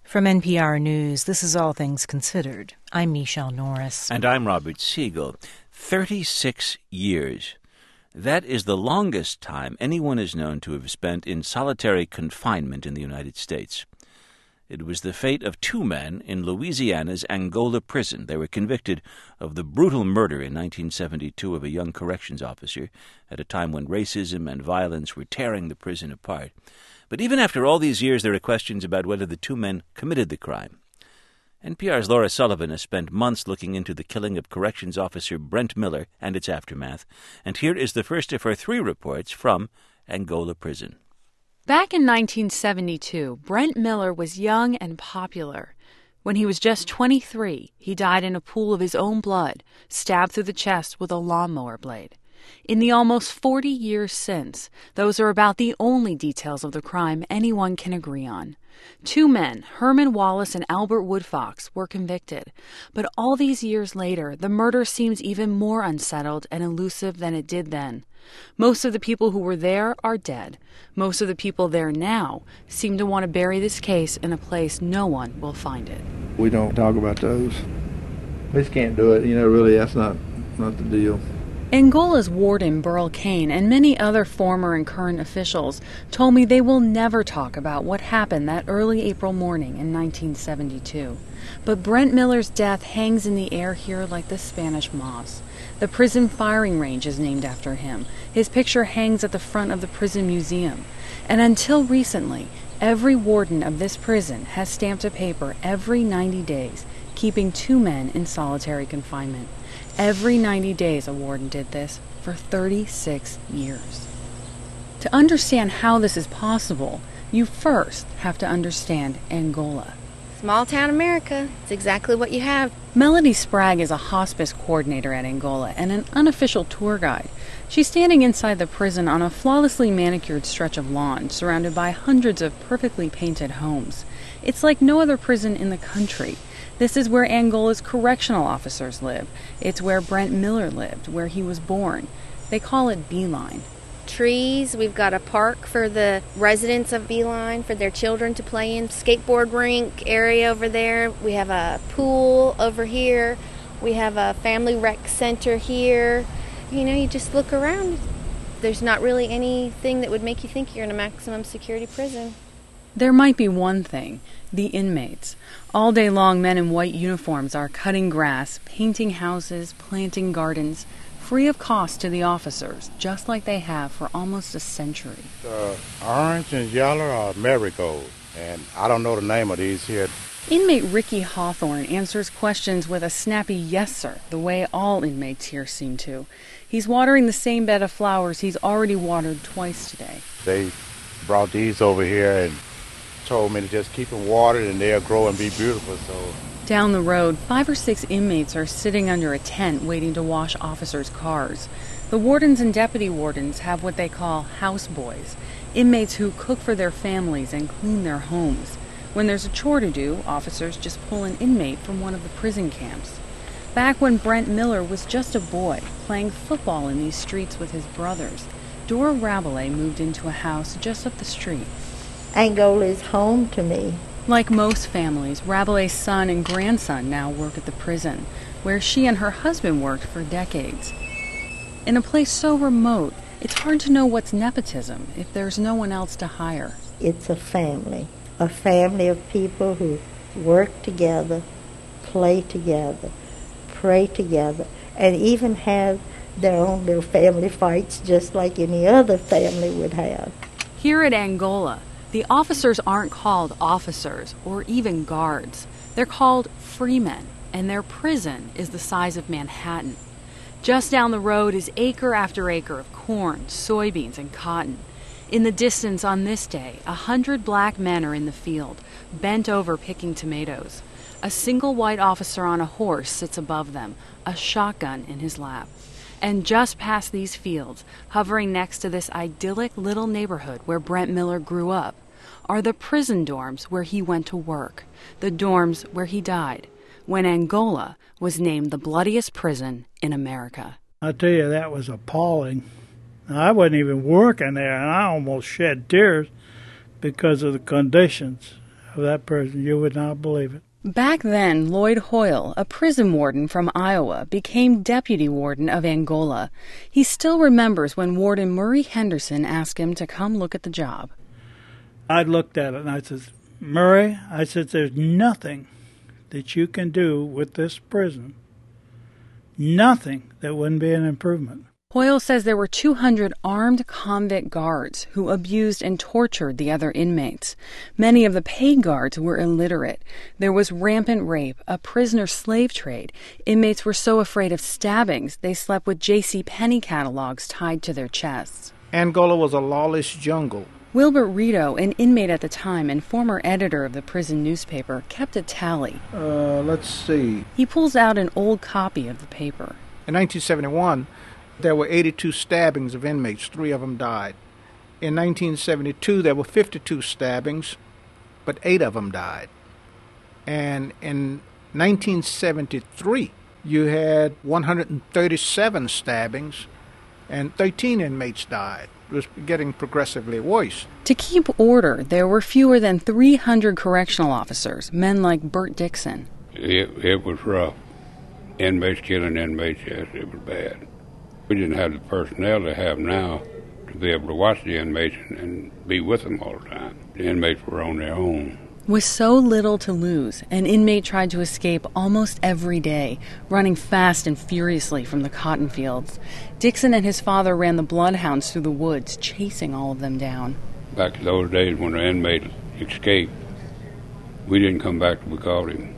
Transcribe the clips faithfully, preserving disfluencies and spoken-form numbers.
From N P R News, this is All Things Considered. I'm Michelle Norris. And I'm Robert Siegel. thirty-six years. That is the longest time anyone is known to have spent in solitary confinement in the United States. It was the fate of two men in Louisiana's Angola prison. They were convicted of the brutal murder in nineteen seventy-two of a young corrections officer at a time when racism and violence were tearing the prison apart. But even after all these years, there are questions about whether the two men committed the crime. N P R's Laura Sullivan has spent months looking into the killing of corrections officer Brent Miller and its aftermath, and here is the first of her three reports from Angola prison. Back in nineteen seventy-two, Brent Miller was young and popular. When he was just twenty-three, he died in a pool of his own blood, stabbed through the chest with a lawnmower blade. In the almost forty years since, those are about the only details of the crime anyone can agree on. Two men, Herman Wallace and Albert Woodfox, were convicted. But all these years later, the murder seems even more unsettled and elusive than it did then. Most of the people who were there are dead. Most of the people there now seem to want to bury this case in a place no one will find it. We don't talk about those. We just can't do it. You know, really, that's not, not the deal. Angola's warden, Burl Cain, and many other former and current officials told me they will never talk about what happened that early April morning in nineteen seventy-two. But Brent Miller's death hangs in the air here like the Spanish moss. The prison firing range is named after him. His picture hangs at the front of the prison museum. And until recently, every warden of this prison has stamped a paper every ninety days, keeping two men in solitary confinement. Every ninety days a warden did this for thirty-six years. To understand how this is possible, you first have to understand Angola. Small town America. It's exactly what you have. Melody Sprague is a hospice coordinator at Angola and an unofficial tour guide. She's standing inside the prison on a flawlessly manicured stretch of lawn surrounded by hundreds of perfectly painted homes. It's like no other prison in the country. This is where Angola's correctional officers live. It's where Brent Miller lived, where he was born. They call it Beeline. Trees. We've got a park for the residents of Beeline, for their children to play in. Skateboard rink area over there. We have a pool over here. We have a family rec center here. You know, you just look around. There's not really anything that would make you think you're in a maximum security prison. There might be one thing, the inmates. All day long, men in white uniforms are cutting grass, painting houses, planting gardens, free of cost to the officers, just like they have for almost a century. Uh, orange and yellow are marigold, and I don't know the name of these here. Inmate Ricky Hawthorne answers questions with a snappy yes, sir, the way all inmates here seem to. He's watering the same bed of flowers he's already watered twice today. They brought these over here and told me to just keep them watered and they'll grow and be beautiful. So down the road, five or six inmates are sitting under a tent waiting to wash officers' cars. The wardens and deputy wardens have what they call houseboys, inmates who cook for their families and clean their homes. When there's a chore to do, officers just pull an inmate from one of the prison camps. Back when Brent Miller was just a boy, playing football in these streets with his brothers, Dora Rabelais moved into a house just up the street. Angola is home to me. Like most families, Rabelais' son and grandson now work at the prison, where she and her husband worked for decades. In a place so remote, it's hard to know what's nepotism if there's no one else to hire. It's a family, a family of people who work together, play together, pray together, and even have their own little family fights just like any other family would have. Here at Angola, the officers aren't called officers or even guards. They're called freemen, and their prison is the size of Manhattan. Just down the road is acre after acre of corn, soybeans, and cotton. In the distance on this day, a hundred black men are in the field, bent over picking tomatoes. A single white officer on a horse sits above them, a shotgun in his lap. And just past these fields, hovering next to this idyllic little neighborhood where Brent Miller grew up, are the prison dorms where he went to work, the dorms where he died, when Angola was named the bloodiest prison in America. I tell you, that was appalling. I wasn't even working there, and I almost shed tears because of the conditions. of that prison. You would not believe it. Back then, Lloyd Hoyle, a prison warden from Iowa, became deputy warden of Angola. He still remembers when Warden Murray Henderson asked him to come look at the job. I looked at it and I said, Murray, I said, there's nothing that you can do with this prison. Nothing that wouldn't be an improvement. Hoyle says there were two hundred armed convict guards who abused and tortured the other inmates. Many of the paid guards were illiterate. There was rampant rape, a prisoner slave trade. Inmates were so afraid of stabbings, they slept with J C. Penney catalogs tied to their chests. Angola was a lawless jungle. Wilbert Rito, an inmate at the time and former editor of the prison newspaper, kept a tally. Uh, let's see. He pulls out an old copy of the paper. In nineteen seventy-one, there were eighty-two stabbings of inmates. Three of them died. In nineteen seventy-two, there were fifty-two stabbings, but eight of them died. And in nineteen seventy-three, you had one hundred thirty-seven stabbings, and thirteen inmates died. It was getting progressively worse. To keep order, there were fewer than three hundred correctional officers, men like Bert Dixon. It, it was rough. Inmates killing inmates, yes, it was bad. We didn't have the personnel they have now to be able to watch the inmates and, and be with them all the time. The inmates were on their own. With so little to lose, an inmate tried to escape almost every day, running fast and furiously from the cotton fields. Dixon and his father ran the bloodhounds through the woods, chasing all of them down. Back in those days when the inmate escaped, we didn't come back till we caught him.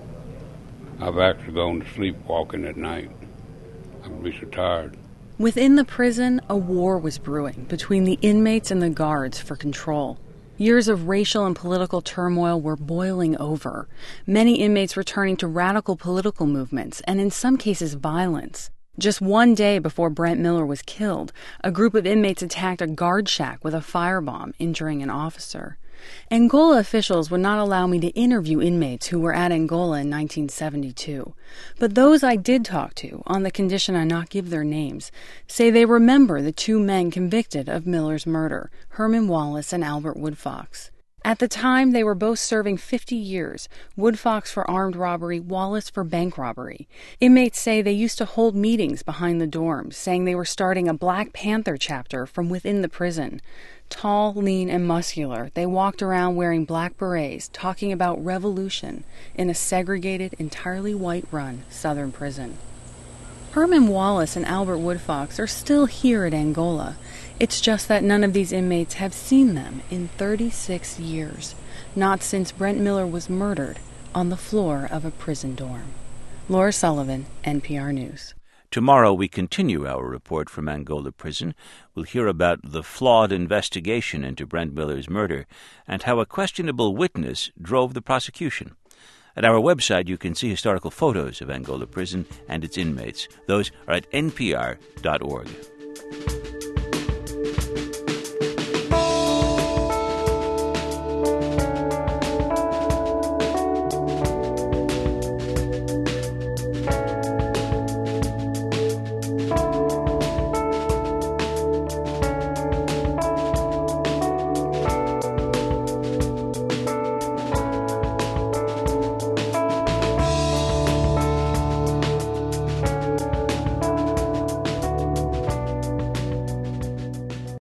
I've actually gone to sleep walking at night. I would be so tired. Within the prison, a war was brewing between the inmates and the guards for control. Years of racial and political turmoil were boiling over. Many inmates were turning to radical political movements and in some cases violence. Just one day before Brent Miller was killed, a group of inmates attacked a guard shack with a firebomb, injuring an officer. Angola officials would not allow me to interview inmates who were at Angola in nineteen seventy-two. But those I did talk to, on the condition I not give their names, say they remember the two men convicted of Miller's murder, Herman Wallace and Albert Woodfox. At the time, they were both serving fifty years, Woodfox for armed robbery, Wallace for bank robbery. Inmates say they used to hold meetings behind the dorms, saying they were starting a Black Panther chapter from within the prison. Tall, lean, and muscular, they walked around wearing black berets, talking about revolution in a segregated, entirely white-run Southern prison. Herman Wallace and Albert Woodfox are still here at Angola. It's just that none of these inmates have seen them in thirty-six years, not since Brent Miller was murdered on the floor of a prison dorm. Laura Sullivan, N P R News. Tomorrow we continue our report from Angola Prison. We'll hear about the flawed investigation into Brent Miller's murder and how a questionable witness drove the prosecution. At our website, you can see historical photos of Angola Prison and its inmates. Those are at N P R dot org.